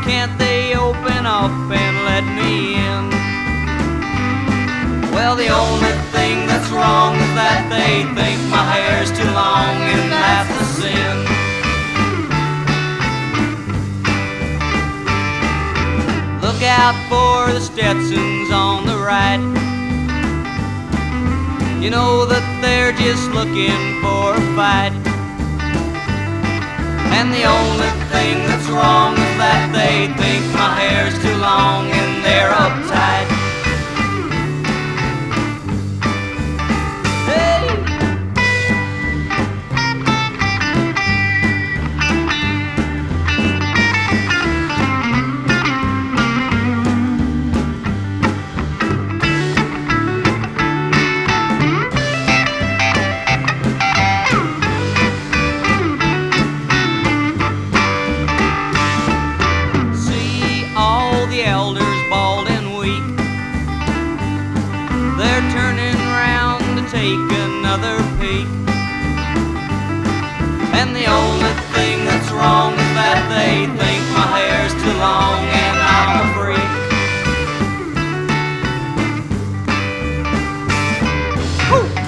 can't they open up and let me in? Well, the only thing that's wrong is that they think my hair's too long, and that's a sin. Look out for the Stetsons on the right. You know that they're just looking for a fight. And the only thing that's wrong is that they think my hair's too long and they're uptight. The elders bald and weak, they're turning round to take another peek. And the only thing that's wrong is that they think my hair's too long and I'm a freak. Woo!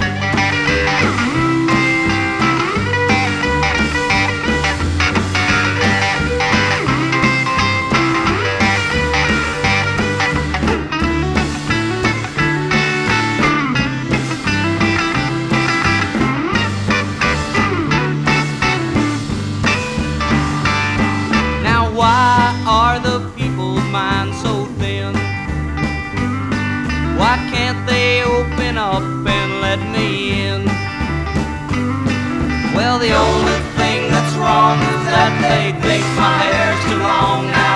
Why are the people's minds so thin? Why can't they open up and let me in? Well, the only thing that's wrong is that they think my hair's too long.